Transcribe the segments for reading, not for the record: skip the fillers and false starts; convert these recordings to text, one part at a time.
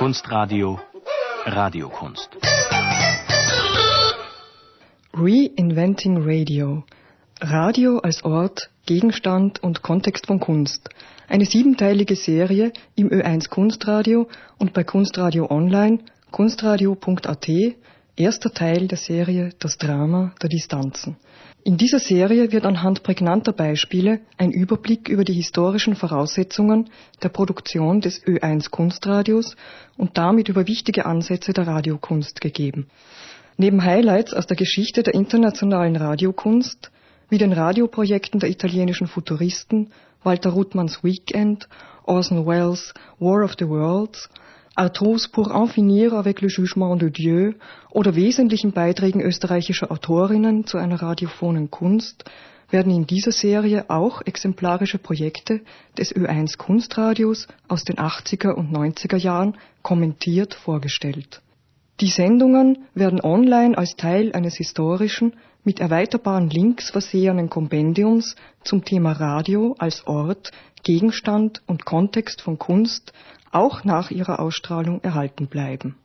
Kunstradio Radiokunst. Reinventing Radio. Radio als Ort, Gegenstand und Kontext von Kunst. Eine 7-teilige Serie im Ö1 Kunstradio und bei Kunstradio Online, kunstradio.at, erster Teil der Serie Das Drama der Distanzen. In dieser Serie wird anhand prägnanter Beispiele ein Überblick über die historischen Voraussetzungen der Produktion des Ö1 Kunstradios und damit über wichtige Ansätze der Radiokunst gegeben. Neben Highlights aus der Geschichte der internationalen Radiokunst, wie den Radioprojekten der italienischen Futuristen Walter Ruttmanns Weekend, Orson Welles' War of the Worlds, Artrous pour en finir avec le jugement de Dieu oder wesentlichen Beiträgen österreichischer Autorinnen zu einer radiophonen Kunst, werden in dieser Serie auch exemplarische Projekte des Ö1 Kunstradios aus den 80er und 90er Jahren kommentiert vorgestellt. Die Sendungen werden online als Teil eines historischen, mit erweiterbaren Links versehenen Kompendiums zum Thema Radio als Ort, Gegenstand und Kontext von Kunst auch nach ihrer Ausstrahlung erhalten bleiben.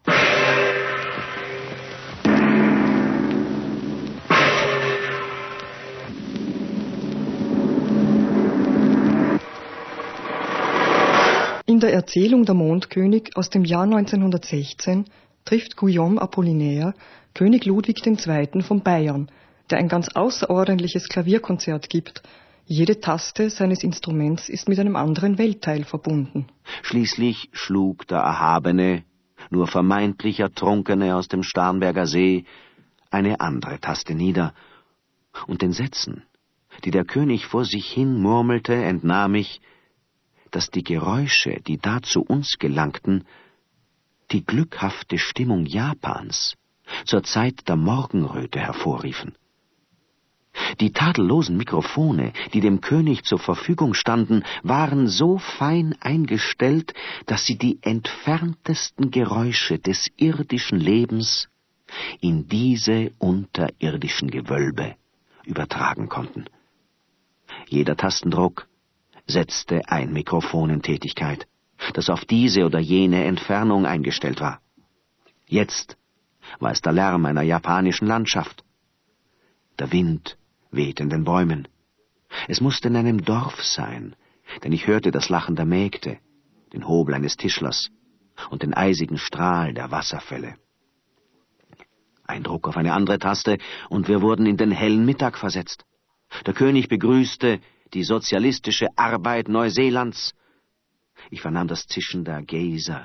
In der Erzählung Der Mondkönig aus dem Jahr 1916 trifft Guillaume Apollinaire König Ludwig II. Von Bayern, der ein ganz außerordentliches Klavierkonzert gibt. Jede Taste seines Instruments ist mit einem anderen Weltteil verbunden. Schließlich schlug der erhabene, nur vermeintlich Ertrunkene aus dem Starnberger See eine andere Taste nieder, und den Sätzen, die der König vor sich hin murmelte, entnahm ich, dass die Geräusche, die da zu uns gelangten, die glückhafte Stimmung Japans zur Zeit der Morgenröte hervorriefen. Die tadellosen Mikrofone, die dem König zur Verfügung standen, waren so fein eingestellt, dass sie die entferntesten Geräusche des irdischen Lebens in diese unterirdischen Gewölbe übertragen konnten. Jeder Tastendruck setzte ein Mikrofon in Tätigkeit, das auf diese oder jene Entfernung eingestellt war. Jetzt war es der Lärm einer japanischen Landschaft. Der Wind weht in den Bäumen. Es musste in einem Dorf sein, denn ich hörte das Lachen der Mägde, den Hobel eines Tischlers und den eisigen Strahl der Wasserfälle. Ein Druck auf eine andere Taste, und wir wurden in den hellen Mittag versetzt. Der König begrüßte die sozialistische Arbeit Neuseelands. Ich vernahm das Zischen der Geyser.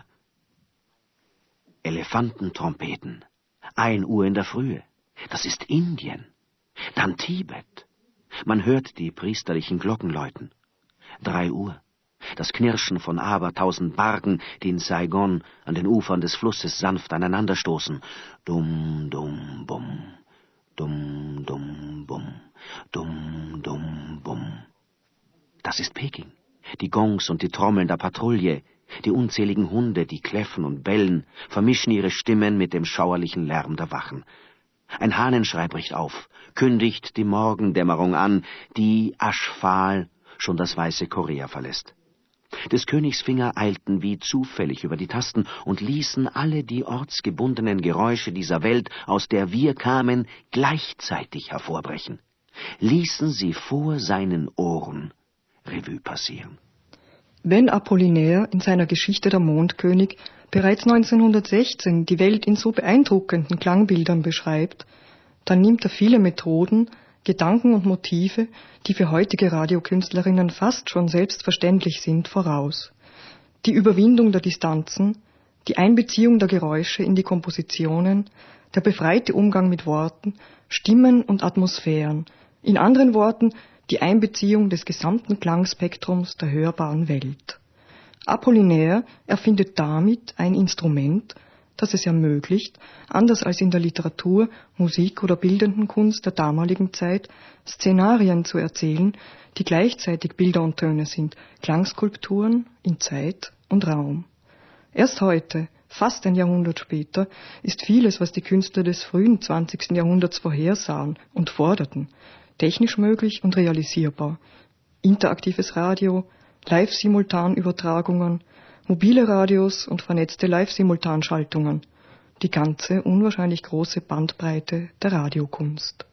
Elefantentrompeten. 1 Uhr in der Frühe. Das ist Indien. Dann Tibet. Man hört die priesterlichen Glocken läuten. 3 Uhr. Das Knirschen von abertausend Barken, die in Saigon an den Ufern des Flusses sanft aneinanderstoßen. Dum, dum, bum. Dum, dum, bum. Dum, dum, bum. Das ist Peking. Die Gongs und die Trommeln der Patrouille, die unzähligen Hunde, die kläffen und bellen, vermischen ihre Stimmen mit dem schauerlichen Lärm der Wachen. Ein Hahnenschrei bricht auf, kündigt die Morgendämmerung an, die aschfahl schon das weiße Korea verlässt. Des Königs Finger eilten wie zufällig über die Tasten und ließen alle die ortsgebundenen Geräusche dieser Welt, aus der wir kamen, gleichzeitig hervorbrechen, ließen sie vor seinen Ohren Revue passieren. Wenn Apollinaire in seiner Geschichte Der Mondkönig bereits 1916 die Welt in so beeindruckenden Klangbildern beschreibt, dann nimmt er viele Methoden, Gedanken und Motive, die für heutige Radiokünstlerinnen fast schon selbstverständlich sind, voraus. Die Überwindung der Distanzen, die Einbeziehung der Geräusche in die Kompositionen, der befreite Umgang mit Worten, Stimmen und Atmosphären, in anderen Worten die Einbeziehung des gesamten Klangspektrums der hörbaren Welt. Apollinaire erfindet damit ein Instrument, das es ermöglicht, anders als in der Literatur, Musik oder bildenden Kunst der damaligen Zeit, Szenarien zu erzählen, die gleichzeitig Bilder und Töne sind, Klangskulpturen in Zeit und Raum. Erst heute, fast ein Jahrhundert später, ist vieles, was die Künstler des frühen 20. Jahrhunderts vorhersahen und forderten, technisch möglich und realisierbar. Interaktives Radio, Live-Simultanübertragungen, mobile Radios und vernetzte Live-Simultanschaltungen. Die ganze unwahrscheinlich große Bandbreite der Radiokunst.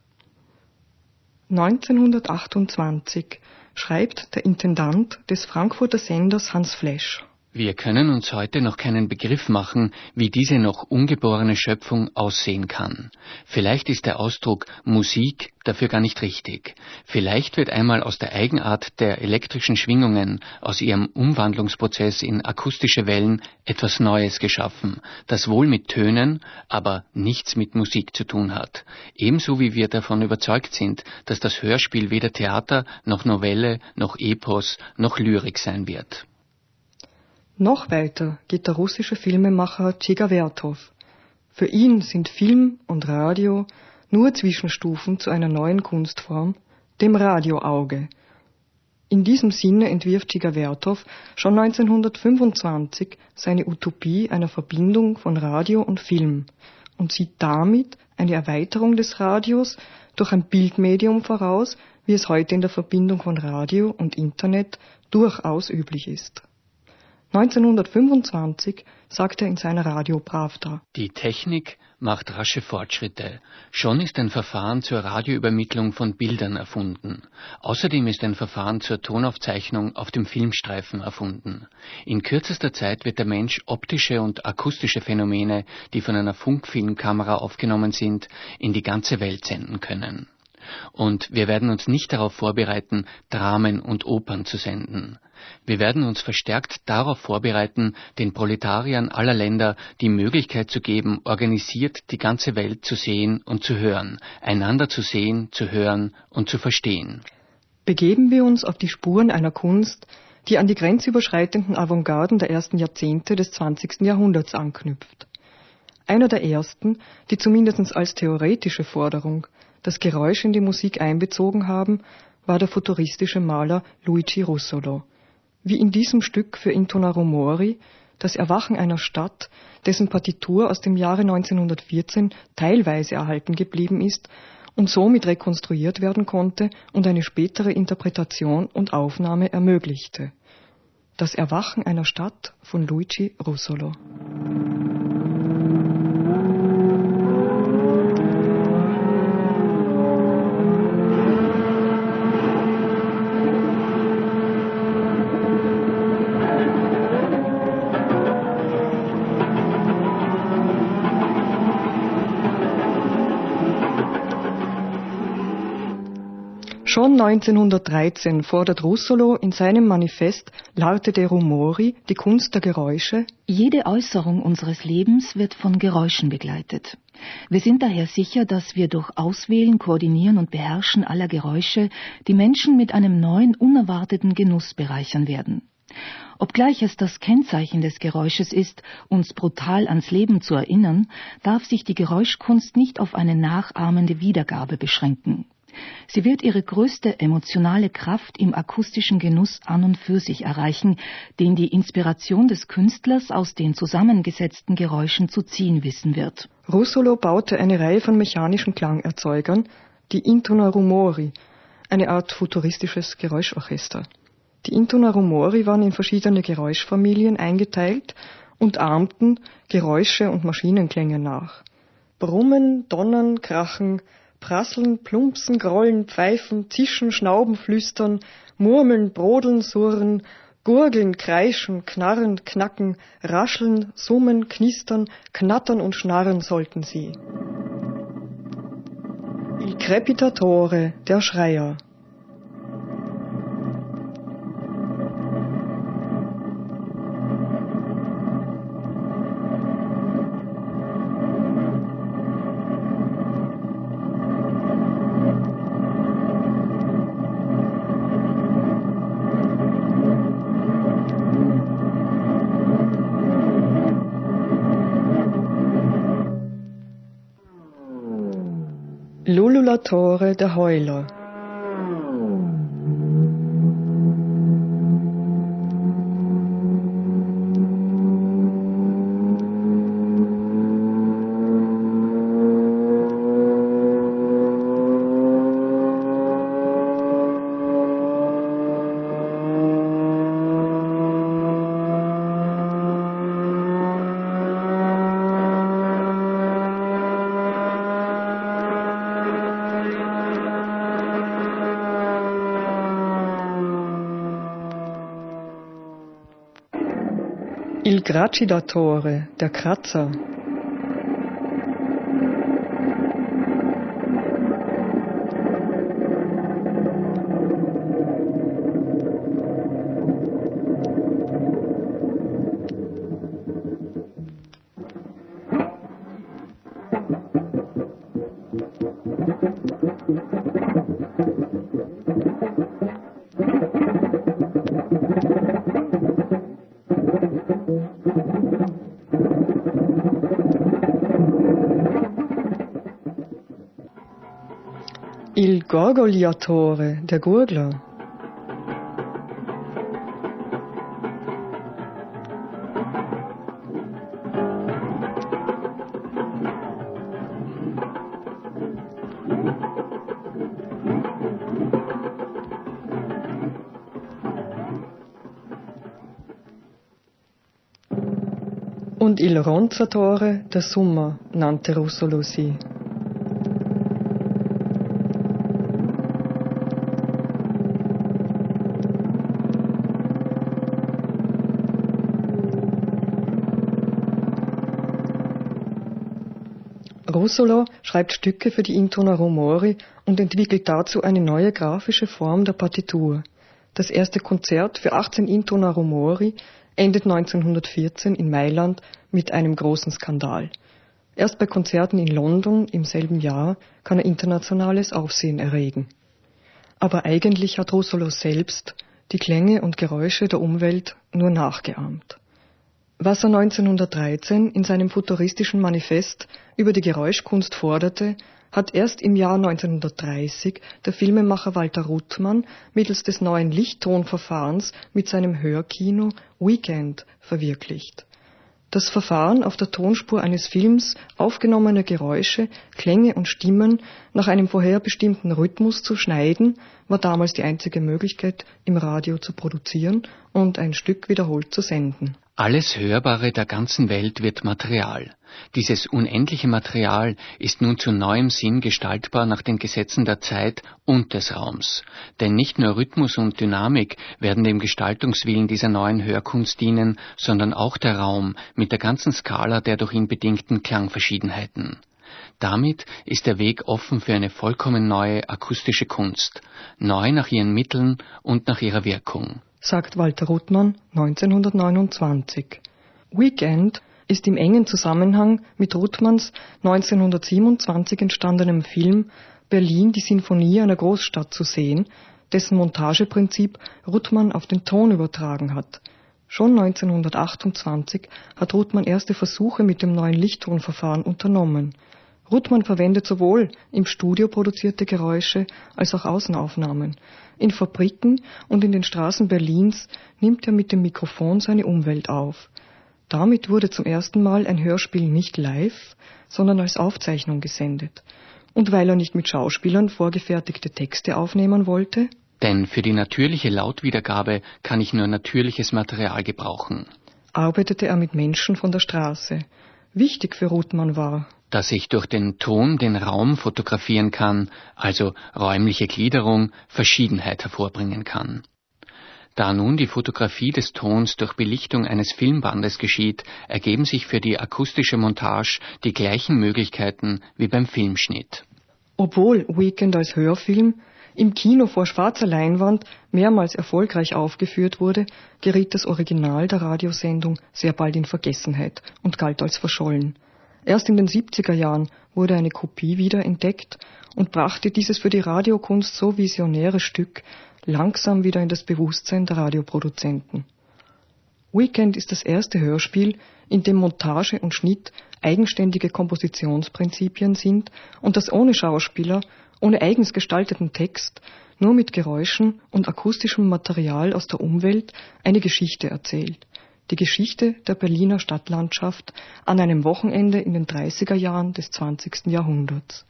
1928 schreibt der Intendant des Frankfurter Senders Hans Flesch: Wir können uns heute noch keinen Begriff machen, wie diese noch ungeborene Schöpfung aussehen kann. Vielleicht ist der Ausdruck Musik dafür gar nicht richtig. Vielleicht wird einmal aus der Eigenart der elektrischen Schwingungen, aus ihrem Umwandlungsprozess in akustische Wellen etwas Neues geschaffen, das wohl mit Tönen, aber nichts mit Musik zu tun hat. Ebenso wie wir davon überzeugt sind, dass das Hörspiel weder Theater, noch Novelle, noch Epos, noch Lyrik sein wird. Noch weiter geht der russische Filmemacher Dziga Vertov. Für ihn sind Film und Radio nur Zwischenstufen zu einer neuen Kunstform, dem Radioauge. In diesem Sinne entwirft Dziga Vertov schon 1925 seine Utopie einer Verbindung von Radio und Film und sieht damit eine Erweiterung des Radios durch ein Bildmedium voraus, wie es heute in der Verbindung von Radio und Internet durchaus üblich ist. 1925 sagt er in seiner Radio Pravda: Die Technik macht rasche Fortschritte. Schon ist ein Verfahren zur Radioübermittlung von Bildern erfunden. Außerdem ist ein Verfahren zur Tonaufzeichnung auf dem Filmstreifen erfunden. In kürzester Zeit wird der Mensch optische und akustische Phänomene, die von einer Funkfilmkamera aufgenommen sind, in die ganze Welt senden können. Und wir werden uns nicht darauf vorbereiten, Dramen und Opern zu senden. Wir werden uns verstärkt darauf vorbereiten, den Proletariern aller Länder die Möglichkeit zu geben, organisiert die ganze Welt zu sehen und zu hören, einander zu sehen, zu hören und zu verstehen. Begeben wir uns auf die Spuren einer Kunst, die an die grenzüberschreitenden Avantgarden der ersten Jahrzehnte des 20. Jahrhunderts anknüpft. Einer der ersten, die zumindest als theoretische Forderung das Geräusch in die Musik einbezogen haben, war der futuristische Maler Luigi Russolo. Wie in diesem Stück für Intonaro Mori, das Erwachen einer Stadt, dessen Partitur aus dem Jahre 1914 teilweise erhalten geblieben ist und somit rekonstruiert werden konnte und eine spätere Interpretation und Aufnahme ermöglichte. Das Erwachen einer Stadt von Luigi Russolo. Schon 1913 fordert Russolo in seinem Manifest L'arte dei rumori, die Kunst der Geräusche: Jede Äußerung unseres Lebens wird von Geräuschen begleitet. Wir sind daher sicher, dass wir durch Auswählen, Koordinieren und Beherrschen aller Geräusche die Menschen mit einem neuen, unerwarteten Genuss bereichern werden. Obgleich es das Kennzeichen des Geräusches ist, uns brutal ans Leben zu erinnern, darf sich die Geräuschkunst nicht auf eine nachahmende Wiedergabe beschränken. Sie wird ihre größte emotionale Kraft im akustischen Genuss an und für sich erreichen, den die Inspiration des Künstlers aus den zusammengesetzten Geräuschen zu ziehen wissen wird. Russolo baute eine Reihe von mechanischen Klangerzeugern, die Intonaro Mori, eine Art futuristisches Geräuschorchester. Die Intonaro Mori waren in verschiedene Geräuschfamilien eingeteilt und ahmten Geräusche und Maschinenklänge nach. Brummen, Donnern, Krachen, Prasseln, Plumpsen, Grollen, Pfeifen, Zischen, Schnauben, Flüstern, Murmeln, Brodeln, Surren, Gurgeln, Kreischen, Knarren, Knacken, Rascheln, Summen, Knistern, Knattern und Schnarren sollten sie. Il Crepitatore, der Schreier. L'Ululatore, der Heuler. Il Gracidatore, der Kratzer. Il Gorgogliatore, der Gurgler. Und Il Ronzatore, der Summer, nannte Russolo sie. Russolo schreibt Stücke für die Intonaro Mori und entwickelt dazu eine neue grafische Form der Partitur. Das erste Konzert für 18 Intonaro Mori endet 1914 in Mailand mit einem großen Skandal. Erst bei Konzerten in London im selben Jahr kann er internationales Aufsehen erregen. Aber eigentlich hat Russolo selbst die Klänge und Geräusche der Umwelt nur nachgeahmt. Was er 1913 in seinem futuristischen Manifest über die Geräuschkunst forderte, hat erst im Jahr 1930 der Filmemacher Walter Ruttmann mittels des neuen Lichttonverfahrens mit seinem Hörkino Weekend verwirklicht. Das Verfahren, auf der Tonspur eines Films aufgenommene Geräusche, Klänge und Stimmen nach einem vorherbestimmten Rhythmus zu schneiden, war damals die einzige Möglichkeit, im Radio zu produzieren und ein Stück wiederholt zu senden. Alles Hörbare der ganzen Welt wird Material. Dieses unendliche Material ist nun zu neuem Sinn gestaltbar nach den Gesetzen der Zeit und des Raums. Denn nicht nur Rhythmus und Dynamik werden dem Gestaltungswillen dieser neuen Hörkunst dienen, sondern auch der Raum mit der ganzen Skala der durch ihn bedingten Klangverschiedenheiten. Damit ist der Weg offen für eine vollkommen neue akustische Kunst, neu nach ihren Mitteln und nach ihrer Wirkung, sagt Walter Ruttmann 1929. Weekend ist im engen Zusammenhang mit Ruttmanns 1927 entstandenem Film Berlin, die Sinfonie einer Großstadt zu sehen, dessen Montageprinzip Ruttmann auf den Ton übertragen hat. Schon 1928 hat Ruttmann erste Versuche mit dem neuen Lichttonverfahren unternommen. Ruttmann verwendet sowohl im Studio produzierte Geräusche als auch Außenaufnahmen. In Fabriken und in den Straßen Berlins nimmt er mit dem Mikrofon seine Umwelt auf. Damit wurde zum ersten Mal ein Hörspiel nicht live, sondern als Aufzeichnung gesendet. Und weil er nicht mit Schauspielern vorgefertigte Texte aufnehmen wollte, denn für die natürliche Lautwiedergabe kann ich nur natürliches Material gebrauchen, arbeitete er mit Menschen von der Straße. Wichtig für Ruttmann war, dass ich durch den Ton den Raum fotografieren kann, also räumliche Gliederung, Verschiedenheit hervorbringen kann. Da nun die Fotografie des Tons durch Belichtung eines Filmbandes geschieht, ergeben sich für die akustische Montage die gleichen Möglichkeiten wie beim Filmschnitt. Obwohl Weekend als Hörfilm im Kino vor schwarzer Leinwand mehrmals erfolgreich aufgeführt wurde, geriet das Original der Radiosendung sehr bald in Vergessenheit und galt als verschollen. Erst in den 70er Jahren wurde eine Kopie wiederentdeckt und brachte dieses für die Radiokunst so visionäre Stück langsam wieder in das Bewusstsein der Radioproduzenten. Weekend ist das erste Hörspiel, in dem Montage und Schnitt eigenständige Kompositionsprinzipien sind und das ohne Schauspieler, ohne eigens gestalteten Text, nur mit Geräuschen und akustischem Material aus der Umwelt eine Geschichte erzählt. Die Geschichte der Berliner Stadtlandschaft an einem Wochenende in den 30er Jahren des 20. Jahrhunderts.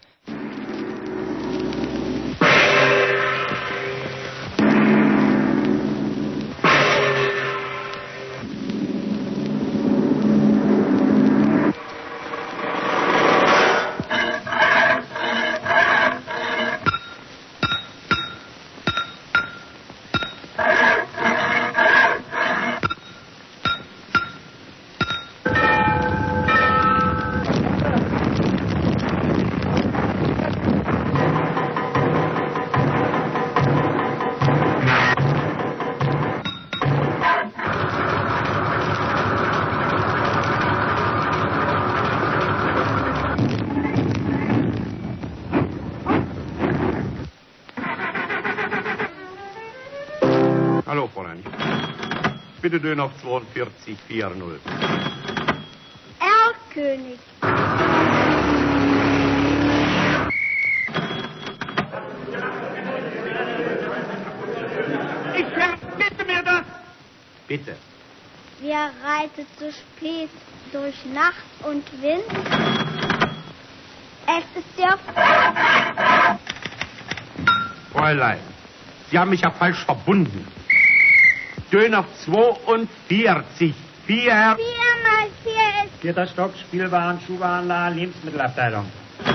Hallo, Fräulein. Bitte Döner auf 42,40. Erlkönig. Ich verbitte mir das! Bitte. Wer reitet so spät durch Nacht und Wind? Es ist der... Fräulein, Sie haben mich ja falsch verbunden. Döner 42. 4 4 mal 4 ist... 4. Stock, Spielwaren, Schuhwarenladen, Lebensmittelabteilung.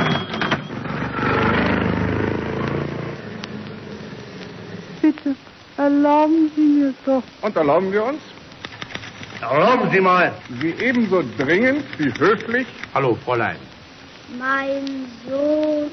Bitte, erlauben Sie mir doch. Und erlauben wir uns? Erlauben Sie mal. Sie ebenso dringend wie höflich. Hallo, Fräulein. Mein Sohn...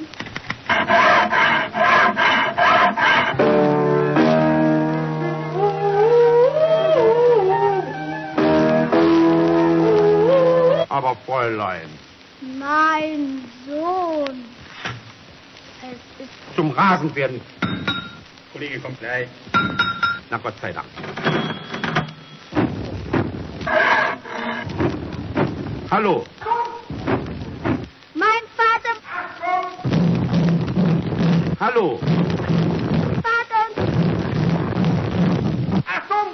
Aber Fräulein. Mein Sohn. Es ist... Zum Rasenwerden. Kollege kommt gleich. Na Gott sei Dank. Hallo. Mein Vater... Hallo. Vater... Achtung!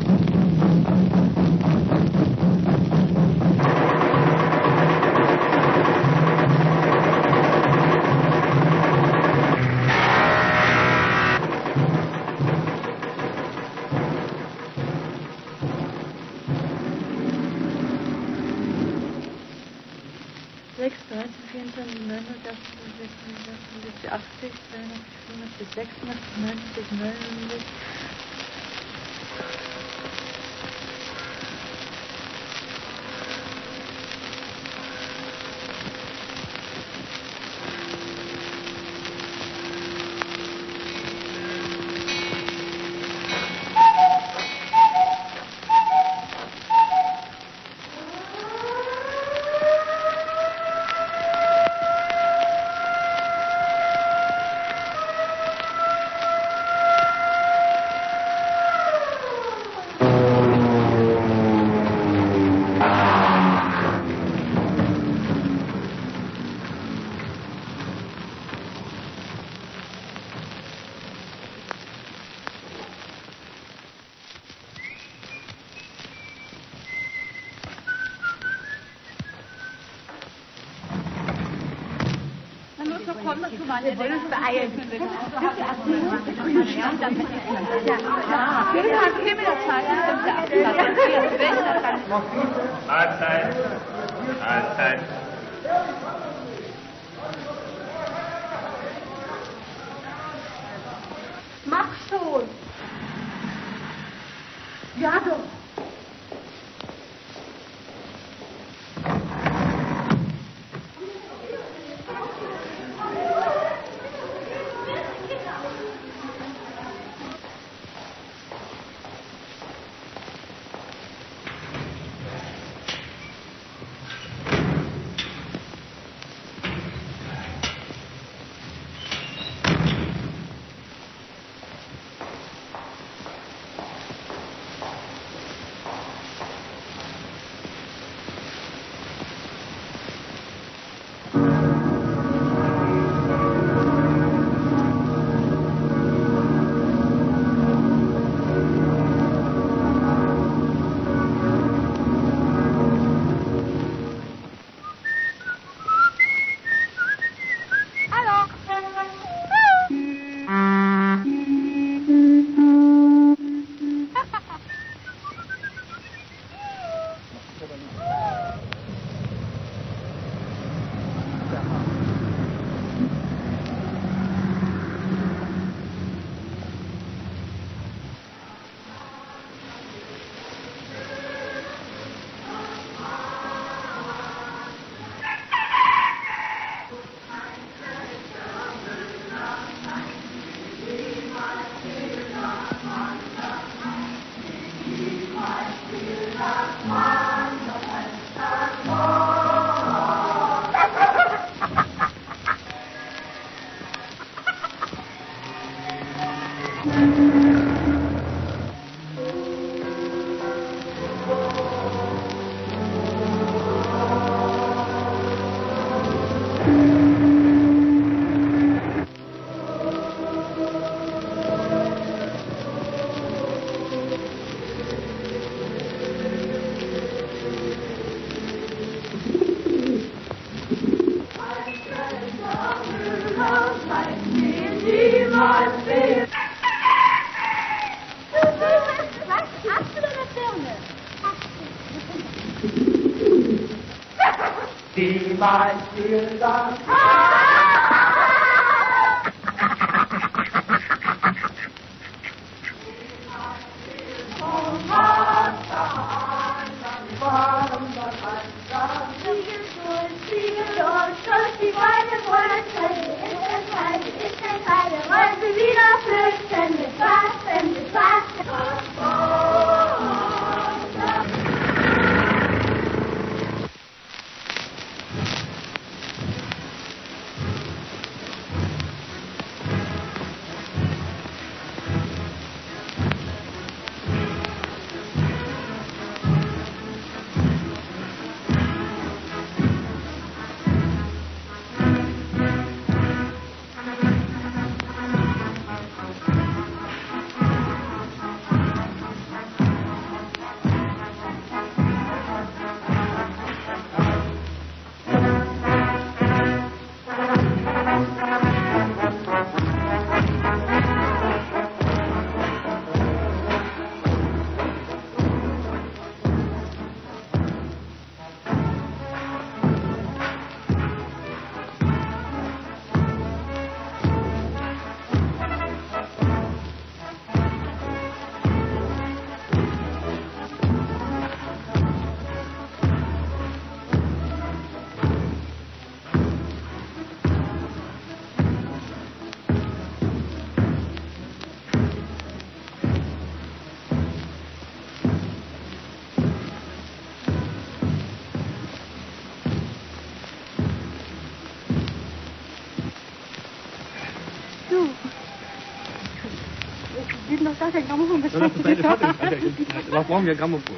Wir wollen uns beeilen. Mahlzeit. Mahlzeit. Mach schon. Ja doch. mein Spielsaal. Die Beine wollen Schritte, ist ein Teil, wollen sie wieder flüchten, mit was. Das ist ein Grammophon. Was brauchen wir Grammophon?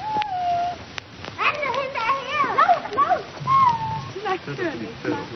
Ende hinterher! Lauf! Natürlich.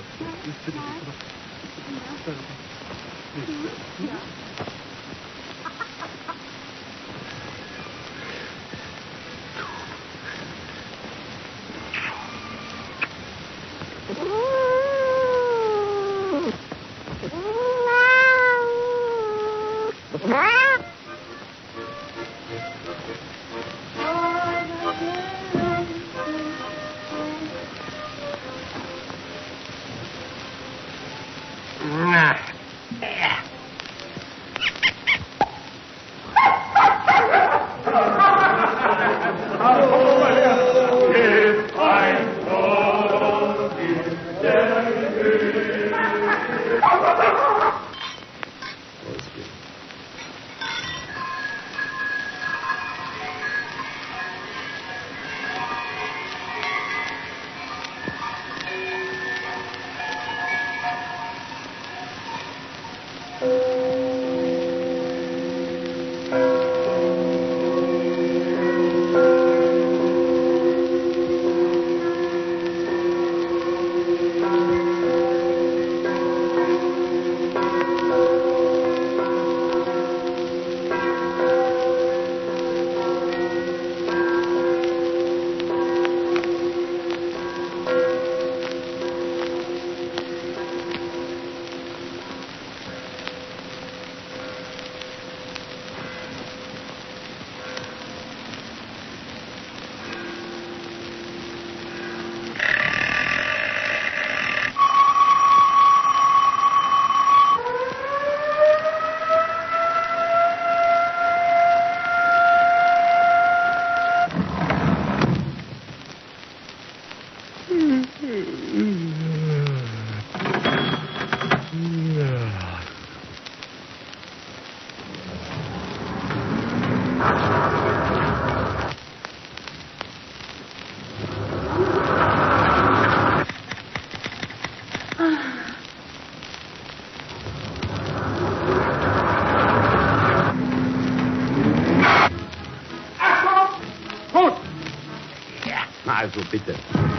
Also bitte.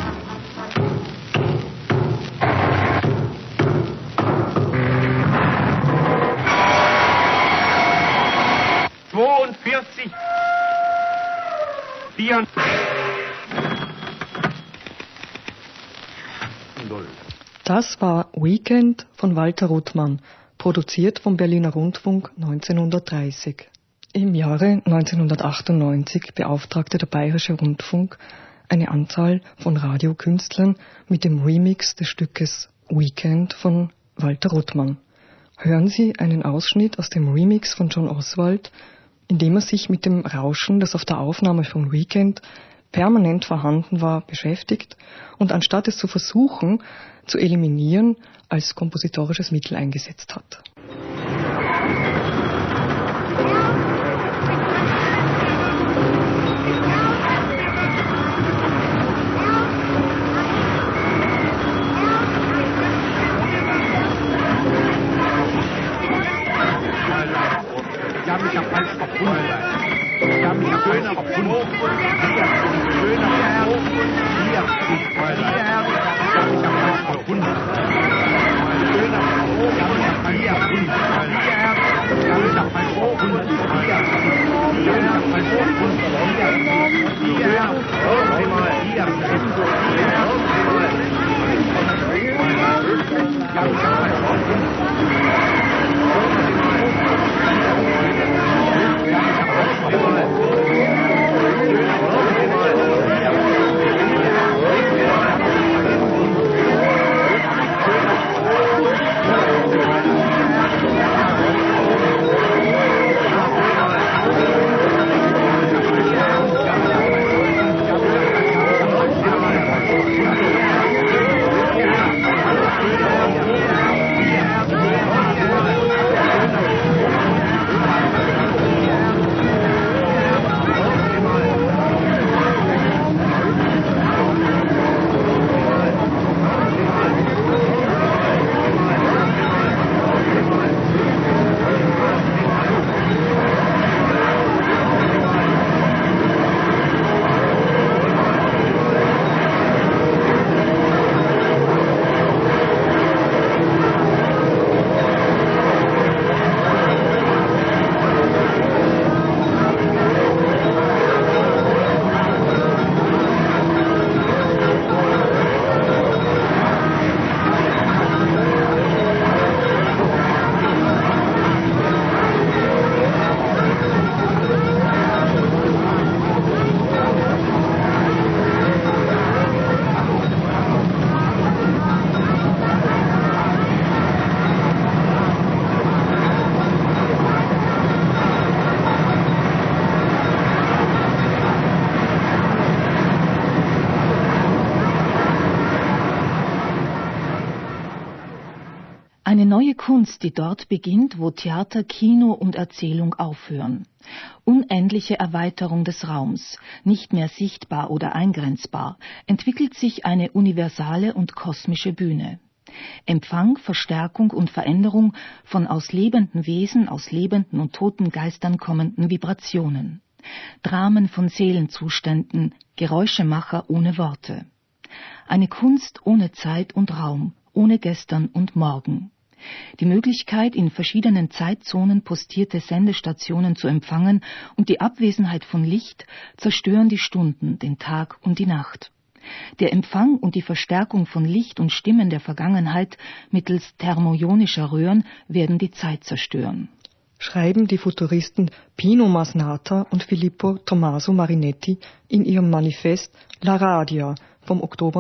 Das war Weekend von Walter Ruttmann, produziert vom Berliner Rundfunk 1930. Im Jahre 1998 beauftragte der Bayerische Rundfunk eine Anzahl von Radiokünstlern mit dem Remix des Stückes Weekend von Walter Ruttmann. Hören Sie einen Ausschnitt aus dem Remix von John Oswald, in dem er sich mit dem Rauschen, das auf der Aufnahme von Weekend permanent vorhanden war, beschäftigt und anstatt es zu versuchen, zu eliminieren, als kompositorisches Mittel eingesetzt hat. Ich habe mich ja falsch verbunden. Ich habe mich ja falsch verbunden. Schöner Herr, hier, ich habe mich ja falsch verbunden. Schöner Herr, ich habe mich ja falsch verbunden. Ich habe mich ja falsch verbunden. Eine neue Kunst, die dort beginnt, wo Theater, Kino und Erzählung aufhören. Unendliche Erweiterung des Raums, nicht mehr sichtbar oder eingrenzbar, entwickelt sich eine universale und kosmische Bühne. Empfang, Verstärkung und Veränderung von aus lebenden Wesen, aus lebenden und toten Geistern kommenden Vibrationen. Dramen von Seelenzuständen, Geräuschemacher ohne Worte. Eine Kunst ohne Zeit und Raum, ohne Gestern und Morgen. Die Möglichkeit, in verschiedenen Zeitzonen postierte Sendestationen zu empfangen und die Abwesenheit von Licht zerstören die Stunden, den Tag und die Nacht. Der Empfang und die Verstärkung von Licht und Stimmen der Vergangenheit mittels thermoionischer Röhren werden die Zeit zerstören. Schreiben die Futuristen Pino Masnata und Filippo Tommaso Marinetti in ihrem Manifest La Radia vom Oktober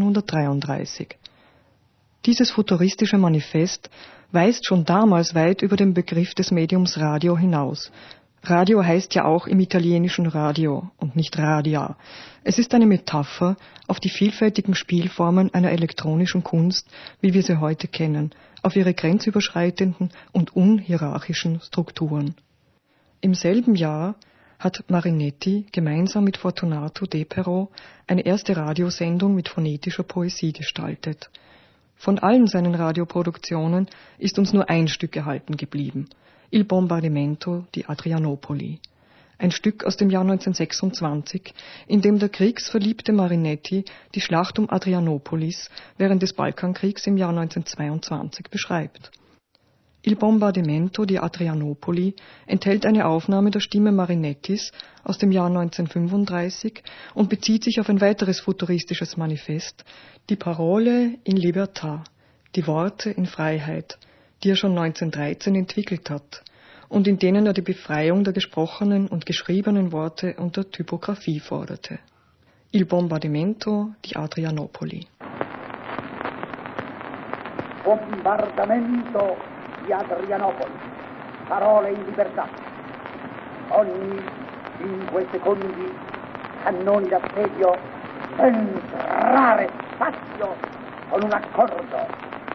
1933. Dieses futuristische Manifest weist schon damals weit über den Begriff des Mediums Radio hinaus. Radio heißt ja auch im Italienischen Radio und nicht Radia. Es ist eine Metapher auf die vielfältigen Spielformen einer elektronischen Kunst, wie wir sie heute kennen, auf ihre grenzüberschreitenden und unhierarchischen Strukturen. Im selben Jahr hat Marinetti gemeinsam mit Fortunato De Pero eine erste Radiosendung mit phonetischer Poesie gestaltet. Von allen seinen Radioproduktionen ist uns nur ein Stück erhalten geblieben, Il Bombardamento di Adrianopoli, ein Stück aus dem Jahr 1926, in dem der kriegsverliebte Marinetti die Schlacht um Adrianopolis während des Balkankriegs im Jahr 1922 beschreibt. Il Bombardamento di Adrianopoli enthält eine Aufnahme der Stimme Marinettis aus dem Jahr 1935 und bezieht sich auf ein weiteres futuristisches Manifest, die Parole in Libertà, die Worte in Freiheit, die er schon 1913 entwickelt hat und in denen er die Befreiung der gesprochenen und geschriebenen Worte unter Typografie forderte. Il bombardamento di Adrianopoli. Bombardamento di Adrianopoli. Parole in libertà. Ogni 5 secondi cannoni d'assedio senza rare spazio con un accordo.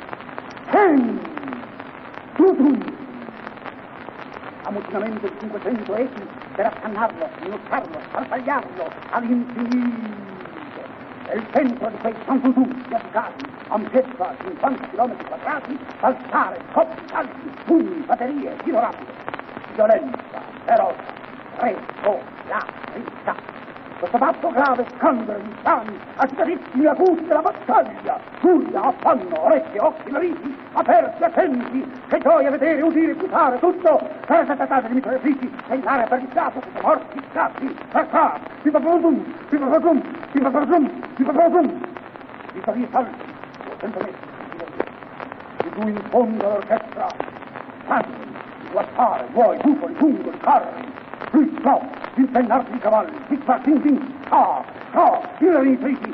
Ammutinamento di 500 echi per accannarlo, minacciarlo, sparpagliarlo all'infinito. Nel centro di quei santutu di avvocati, ampiezza 50 km², alzare, coppi, calci, pugni, batterie, tiro rapido. Violenza, ferocia, regolarità. Questo basso grave scandalo di sani, agitatissimi acuti della battaglia, furia, affanno, orecchie, occhi, narici, aperti, attenti, che gioia vedere, udire, gustare, tutto, per trattare di mitragliatrici, segnare per il caso, tutti morti, scatti, sarà, viva Brodum, viva Brodum, viva Brodum, viva Brodum, vittorie salti, 200 metri, di giù in fondo all'orchestra, santi, guastare, buoi, bufoli, fungoli, carri, lui no, impennarsi i cavalli, zig-zag, ding-ding, tirare i triti,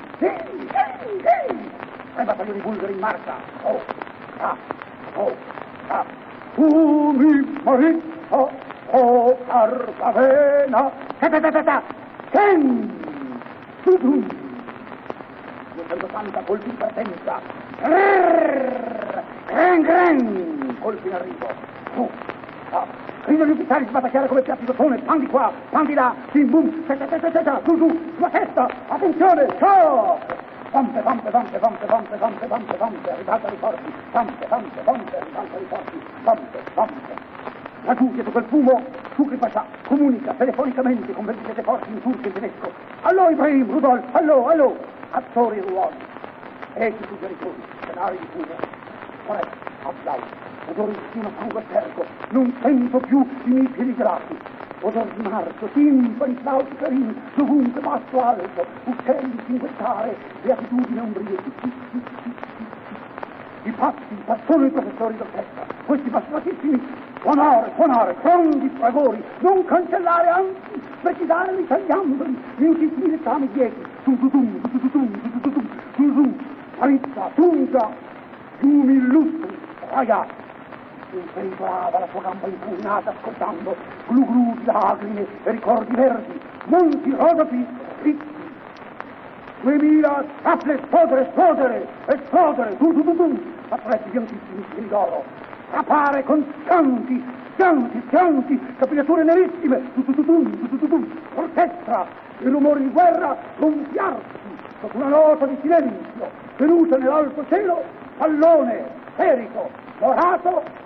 tre battaglioni bulgari in marcia, mi marito, Arpavena, tudum, 280 colpi in partenza, colpi in arrivo, gridano gli ufficiali, sbatacchiare come piatti d'ottone, pandi qua, pandi là, bim bum, su, sulla testa, attenzione, ciao! Vampe, ribalta i forti, vampe, ribalta i forti, vampe. Laggiù, dietro quel fumo, Sucri Pascià comunica telefonicamente con 27 forti in turco e tedesco. Allo Ibrahim, Rudolf, allo, attori e ruoli. Esci suggeritori, scenari di fumo, foreste, applausi. Odore di stima, sangue sterco, non sento più i miei piedi grassi. Odore di marzo, timpani, flauti, carini, dovunque basso alto, uccelli cinguettare, beatitudine ombrie. I pazzi, sono i professori d'orchestra, questi bastonatissimi, suonare, grandi fragori, non cancellare, anzi, precisare ritagliandoli, minutissimi dettami dietro, Marizza, Tunga, fiumi illustri, ragazzi. Impericolava la sua gamba impugnata ascoltando glu di lacrime e ricordi verdi, monti rodopi, ricchi. 2000 scaple esplodere, attrezzi bianchissimi fili d'oro, rapare con schianti, capigliature nerissime, orchestra, i rumori di guerra gonfiarsi sotto una nota di silenzio, venuta nell'alto cielo, pallone, sferico, dorato,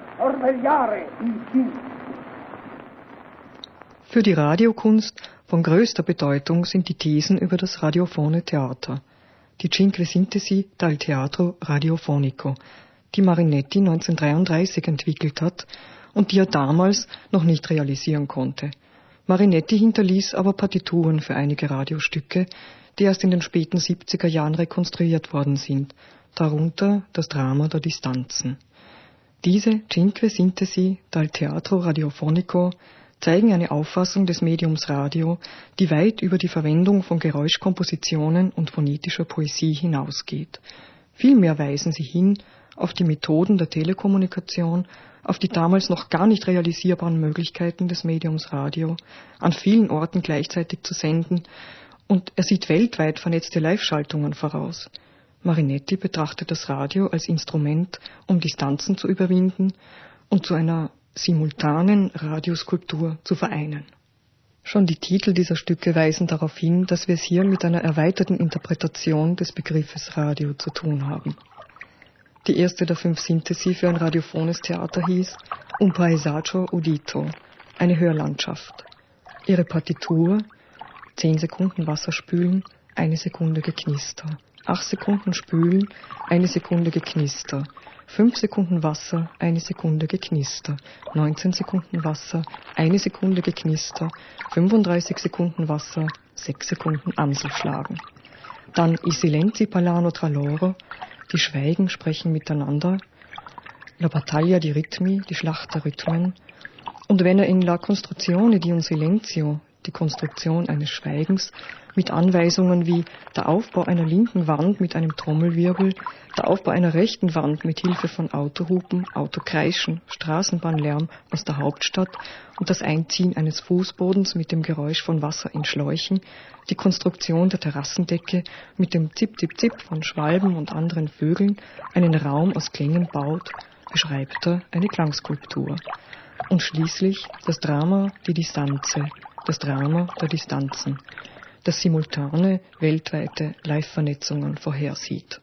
Für die Radiokunst von größter Bedeutung sind die Thesen über das radiophone Theater, die Cinque Sintesi dal Teatro Radiofonico, die Marinetti 1933 entwickelt hat und die er damals noch nicht realisieren konnte. Marinetti hinterließ aber Partituren für einige Radiostücke, die erst in den späten 70er Jahren rekonstruiert worden sind, darunter das Drama der Distanzen. Diese Cinque Sintesi dal Teatro Radiofonico zeigen eine Auffassung des Mediums Radio, die weit über die Verwendung von Geräuschkompositionen und phonetischer Poesie hinausgeht. Vielmehr weisen sie hin auf die Methoden der Telekommunikation, auf die damals noch gar nicht realisierbaren Möglichkeiten des Mediums Radio, an vielen Orten gleichzeitig zu senden, und er sieht weltweit vernetzte Live-Schaltungen voraus. Marinetti betrachtet das Radio als Instrument, um Distanzen zu überwinden und zu einer simultanen Radioskulptur zu vereinen. Schon die Titel dieser Stücke weisen darauf hin, dass wir es hier mit einer erweiterten Interpretation des Begriffes Radio zu tun haben. Die erste der 5 Sintesi für ein radiophones Theater hieß Un paesaggio udito, eine Hörlandschaft. Ihre Partitur: 10 Sekunden Wasser spülen, 1 Sekunde Geknister. 8 Sekunden spülen, 1 Sekunde Geknister. 5 Sekunden Wasser, 1 Sekunde Geknister. 19 Sekunden Wasser, 1 Sekunde Geknister. 35 Sekunden Wasser, 6 Sekunden Amselschlagen. Dann I silenzi parlano tra loro, die Schweigen sprechen miteinander. La battaglia di ritmi, die Schlacht der Rhythmen. Und wenn er in La costruzione di un silenzio, die Konstruktion eines Schweigens mit Anweisungen wie der Aufbau einer linken Wand mit einem Trommelwirbel, der Aufbau einer rechten Wand mit Hilfe von Autohupen, Autokreischen, Straßenbahnlärm aus der Hauptstadt und das Einziehen eines Fußbodens mit dem Geräusch von Wasser in Schläuchen, die Konstruktion der Terrassendecke mit dem Zip-Zip-Zip von Schwalben und anderen Vögeln, einen Raum aus Klängen baut, beschreibt er eine Klangskulptur. Und schließlich das Drama di Distanze, das Drama der Distanzen, das simultane, weltweite Live-Vernetzungen vorhersieht.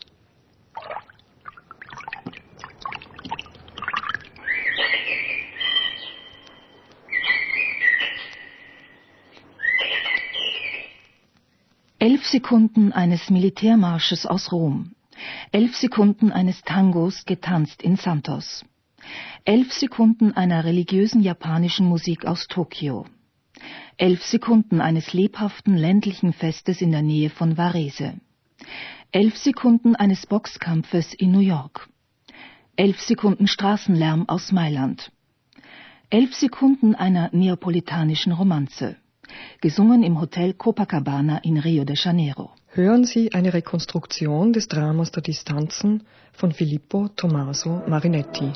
Sekunden eines Militärmarsches aus Rom. 11 Sekunden eines Tangos getanzt in Santos. 11 Sekunden einer religiösen japanischen Musik aus Tokio. 11 Sekunden eines lebhaften ländlichen Festes in der Nähe von Varese. 11 Sekunden eines Boxkampfes in New York. 11 Sekunden Straßenlärm aus Mailand. 11 Sekunden einer neapolitanischen Romanze. Gesungen im Hotel Copacabana in Rio de Janeiro. Hören Sie eine Rekonstruktion des Dramas der Distanzen von Filippo Tommaso Marinetti.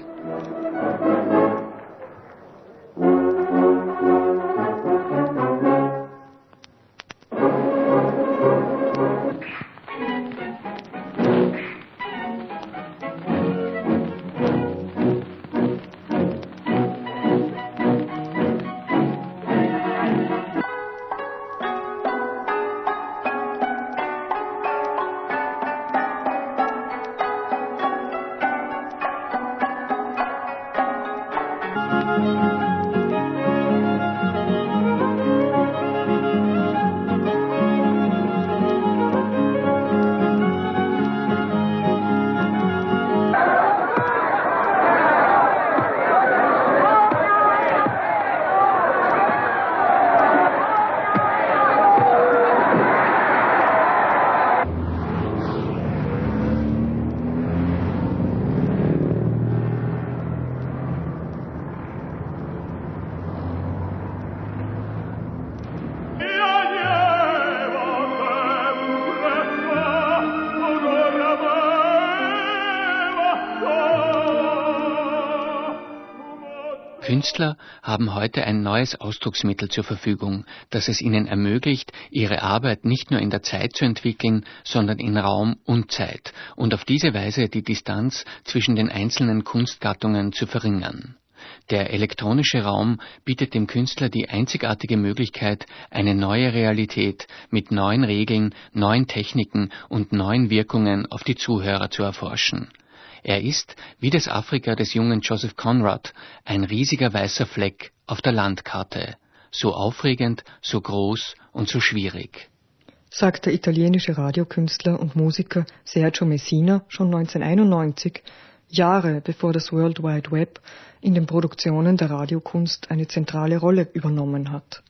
Künstler haben heute ein neues Ausdrucksmittel zur Verfügung, das es ihnen ermöglicht, ihre Arbeit nicht nur in der Zeit zu entwickeln, sondern in Raum und Zeit und auf diese Weise die Distanz zwischen den einzelnen Kunstgattungen zu verringern. Der elektronische Raum bietet dem Künstler die einzigartige Möglichkeit, eine neue Realität mit neuen Regeln, neuen Techniken und neuen Wirkungen auf die Zuhörer zu erforschen. Er ist, wie das Afrika des jungen Joseph Conrad, ein riesiger weißer Fleck auf der Landkarte, so aufregend, so groß und so schwierig. Sagt der italienische Radiokünstler und Musiker Sergio Messina schon 1991, Jahre bevor das World Wide Web in den Produktionen der Radiokunst eine zentrale Rolle übernommen hat.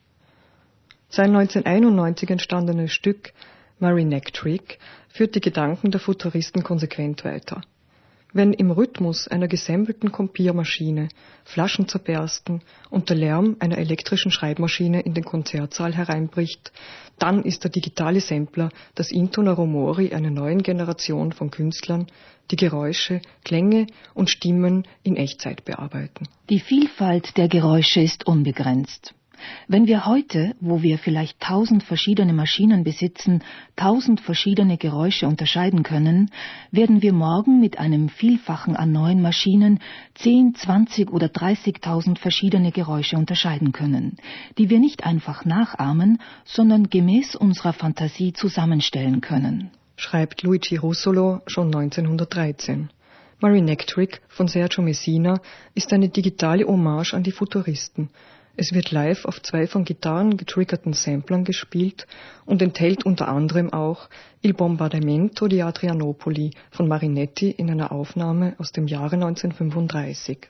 Sein 1991 entstandenes Stück Marinectric führt die Gedanken der Futuristen konsequent weiter. Wenn im Rhythmus einer gesammelten Kopiermaschine Flaschen zerbersten und der Lärm einer elektrischen Schreibmaschine in den Konzertsaal hereinbricht, dann ist der digitale Sampler das Intonaro Mori einer neuen Generation von Künstlern, die Geräusche, Klänge und Stimmen in Echtzeit bearbeiten. Die Vielfalt der Geräusche ist unbegrenzt. Wenn wir heute, wo wir vielleicht 1000 verschiedene Maschinen besitzen, 1000 verschiedene Geräusche unterscheiden können, werden wir morgen mit einem Vielfachen an neuen Maschinen 10, 20 oder 30.000 verschiedene Geräusche unterscheiden können, die wir nicht einfach nachahmen, sondern gemäß unserer Fantasie zusammenstellen können. Schreibt Luigi Russolo schon 1913. Marinectric von Sergio Messina ist eine digitale Hommage an die Futuristen. Es wird live auf 2 von Gitarren getriggerten Samplern gespielt und enthält unter anderem auch Il Bombardamento di Adrianopoli von Marinetti in einer Aufnahme aus dem Jahre 1935.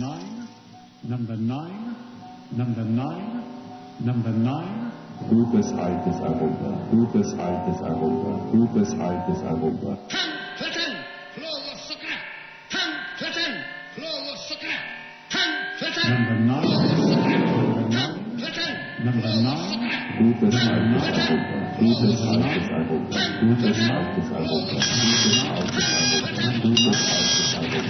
9, number 9, number 9, number 9. Gutes altes Europa, gutes altes Europa, gutes altes Europa. Number 9, number 9, gutes altes Europa, gutes altes Europa, gutes altes Europa, gutes altes Europa, gutes altes Europa.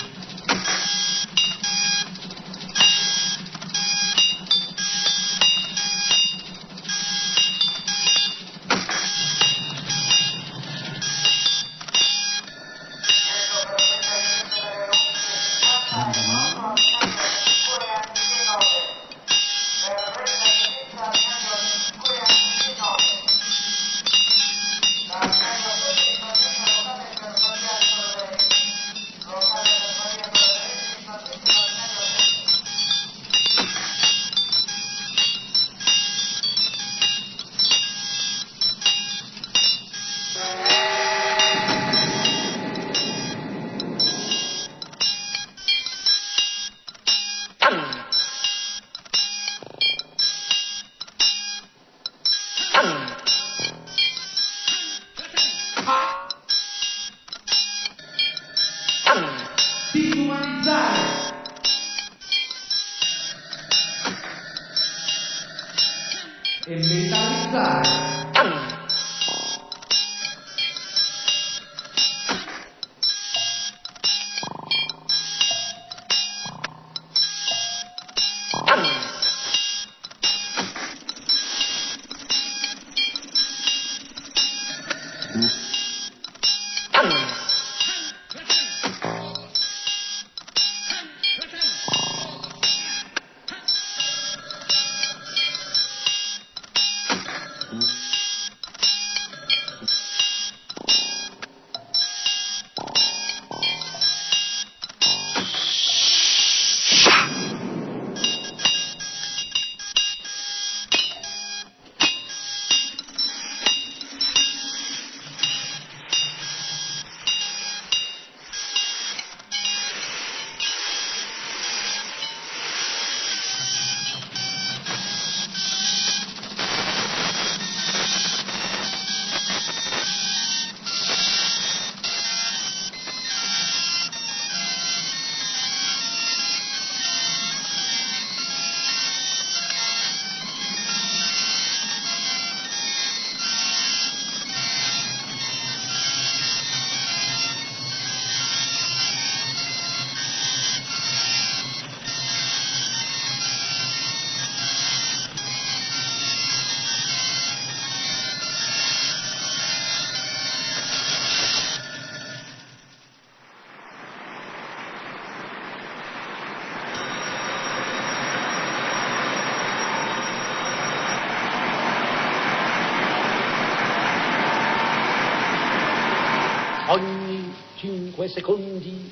Ogni 5 secondi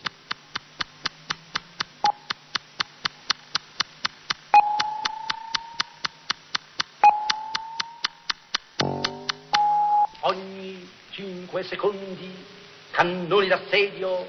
ogni 5 secondi cannoni d'assedio.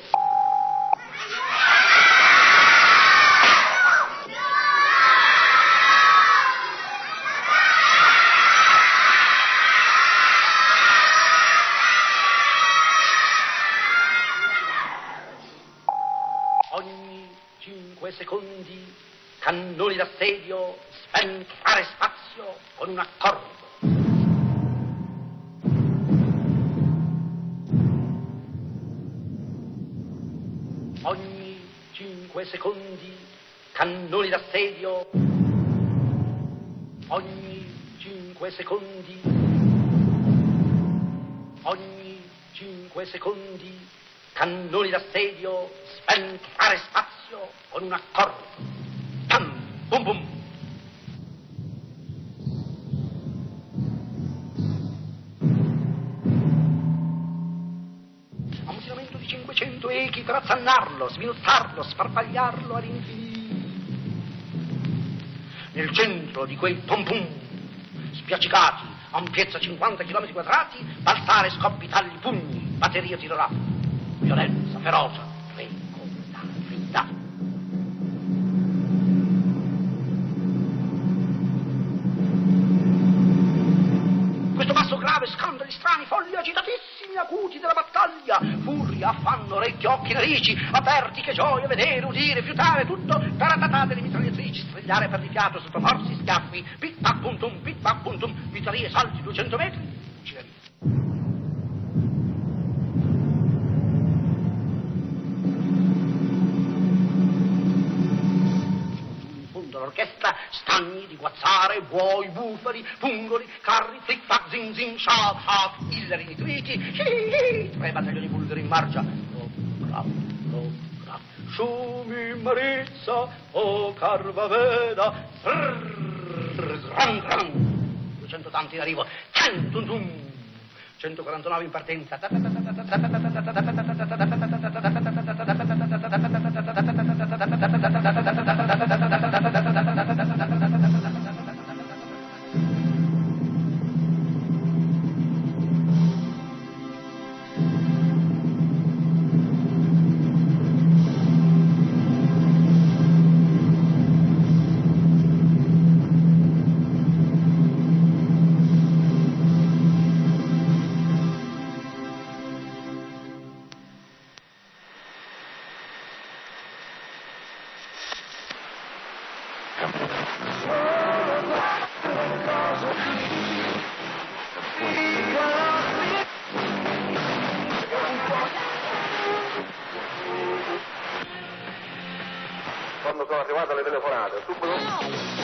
Ogni 5 secondi cannoni d'assedio, fare spazio con un accordo. Ogni 5 secondi cannoni d'assedio. Ogni 5 secondi. Ogni 5 secondi cannoni d'assedio, fare spazio con un accordo. Tam, bum bum. Ammusinamento di 500 echi per azzannarlo, sminuttarlo, sparpagliarlo all'infinito. Nel centro di quei pom pum, spiaccicati, ampiezza 50 km quadrati, balzare scoppitali pugni, batteria tirolata. Violenza, ferocia, feconda. grave, scandali strani, folli agitatissimi, acuti della battaglia, furia, affanno, orecchi, occhi, narici, aperti, che gioia, vedere, udire, fiutare, tutto, taratatà delle mitragliatrici, strigliare per di fiato sotto forti schiaffi, pic-pac puntum, vittorie, salti 200 metri, uccideria. L'orchestra, stagni di guazzare, buoi, bufali, pungoli, carri, flic-flac, zin, sciab, illeri, nitriti, tre battaglioni bulgari in marcia. Shumi Marizza, o Carvaveda, gran, 200 tanti in arrivo, 149 in partenza. Quando sono arrivate le telefonate, subito.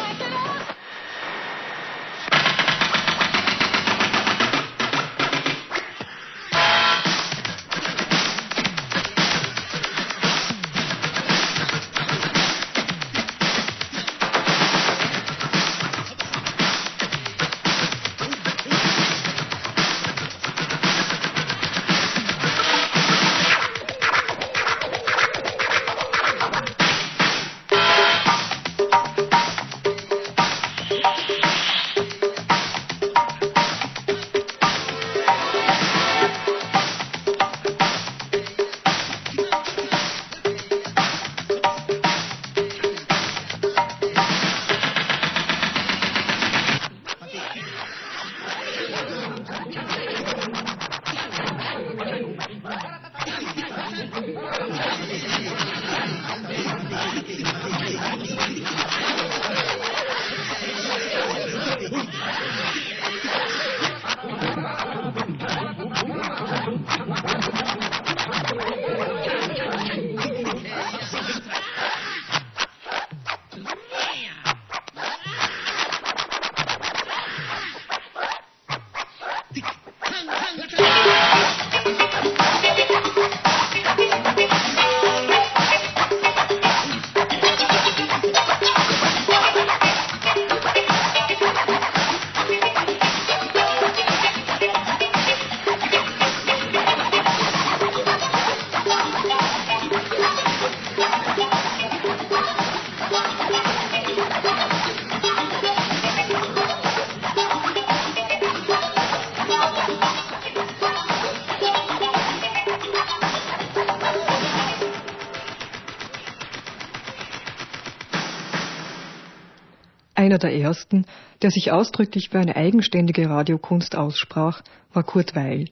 Einer der ersten, der sich ausdrücklich für eine eigenständige Radiokunst aussprach, war Kurt Weill.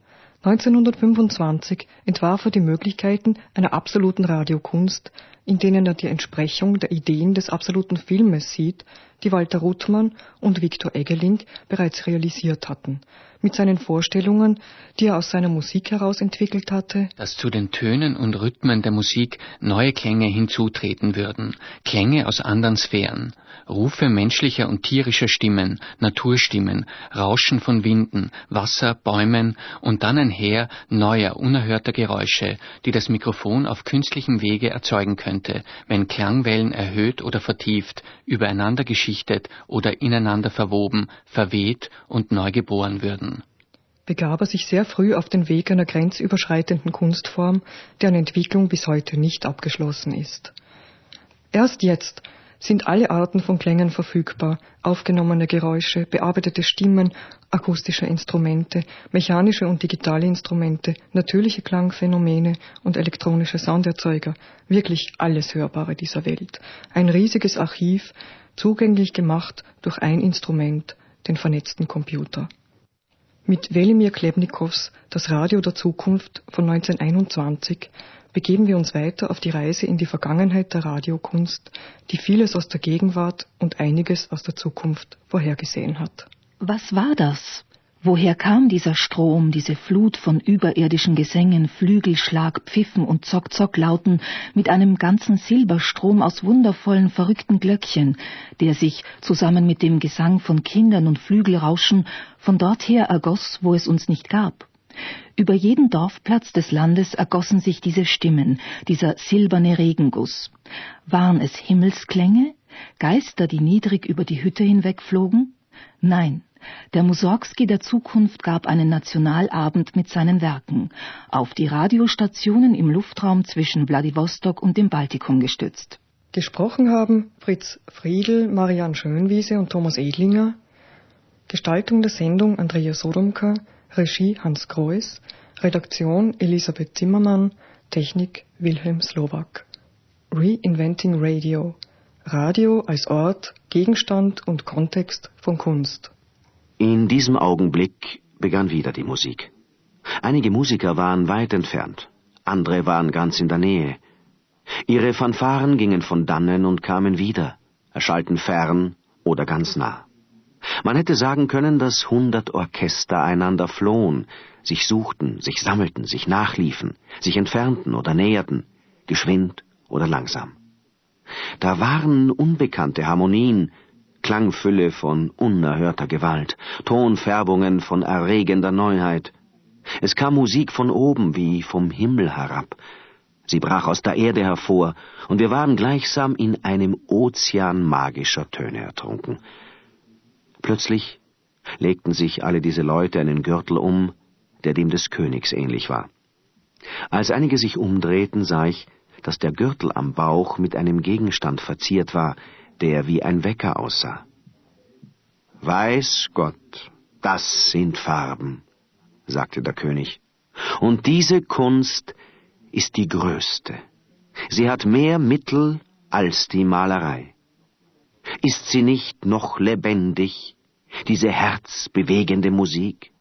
1925 entwarf er die Möglichkeiten einer absoluten Radiokunst, in denen er die Entsprechung der Ideen des absoluten Filmes sieht, die Walter Ruttmann und Viktor Eggeling bereits realisiert hatten, mit seinen Vorstellungen, die er aus seiner Musik heraus entwickelt hatte, dass zu den Tönen und Rhythmen der Musik neue Klänge hinzutreten würden, Klänge aus anderen Sphären, Rufe menschlicher und tierischer Stimmen, Naturstimmen, Rauschen von Winden, Wasser, Bäumen und dann ein Heer neuer, unerhörter Geräusche, die das Mikrofon auf künstlichem Wege erzeugen könnte, wenn Klangwellen erhöht oder vertieft, übereinander geschichtet oder ineinander verwoben, verweht und neu geboren würden. Begab er sich sehr früh auf den Weg einer grenzüberschreitenden Kunstform, deren Entwicklung bis heute nicht abgeschlossen ist. Erst jetzt sind alle Arten von Klängen verfügbar, aufgenommene Geräusche, bearbeitete Stimmen, akustische Instrumente, mechanische und digitale Instrumente, natürliche Klangphänomene und elektronische Sounderzeuger, wirklich alles Hörbare dieser Welt. Ein riesiges Archiv, zugänglich gemacht durch ein Instrument, den vernetzten Computer. Mit Welimir Chlebnikows Das Radio der Zukunft von 1921 begeben wir uns weiter auf die Reise in die Vergangenheit der Radiokunst, die vieles aus der Gegenwart und einiges aus der Zukunft vorhergesehen hat. Was war das? Woher kam dieser Strom, diese Flut von überirdischen Gesängen, Flügelschlag, Pfiffen und Zock-Zock-Lauten mit einem ganzen Silberstrom aus wundervollen, verrückten Glöckchen, der sich, zusammen mit dem Gesang von Kindern und Flügelrauschen, von dorther ergoss, wo es uns nicht gab? Über jeden Dorfplatz des Landes ergossen sich diese Stimmen, dieser silberne Regenguss. Waren es Himmelsklänge? Geister, die niedrig über die Hütte hinwegflogen? Nein. Der Mussorgski der Zukunft gab einen Nationalabend mit seinen Werken, auf die Radiostationen im Luftraum zwischen Wladiwostok und dem Baltikum gestützt. Gesprochen haben Fritz Friedl, Marianne Schönwiese und Thomas Edlinger. Gestaltung der Sendung Andrea Sodomka, Regie Hans Greuß, Redaktion Elisabeth Zimmermann, Technik Wilhelm Slowak. Reinventing Radio. Radio als Ort, Gegenstand und Kontext von Kunst. In diesem Augenblick begann wieder die Musik. Einige Musiker waren weit entfernt, andere waren ganz in der Nähe. Ihre Fanfaren gingen von dannen und kamen wieder, erschallten fern oder ganz nah. Man hätte sagen können, dass 100 Orchester einander flohen, sich suchten, sich sammelten, sich nachliefen, sich entfernten oder näherten, geschwind oder langsam. Da waren unbekannte Harmonien, Klangfülle von unerhörter Gewalt, Tonfärbungen von erregender Neuheit. Es kam Musik von oben wie vom Himmel herab. Sie brach aus der Erde hervor, und wir waren gleichsam in einem Ozean magischer Töne ertrunken. Plötzlich legten sich alle diese Leute einen Gürtel um, der dem des Königs ähnlich war. Als einige sich umdrehten, sah ich, dass der Gürtel am Bauch mit einem Gegenstand verziert war, der wie ein Wecker aussah. »Weiß Gott, das sind Farben«, sagte der König. »Und diese Kunst ist die größte. Sie hat mehr Mittel als die Malerei. Ist sie nicht noch lebendig, diese herzbewegende Musik?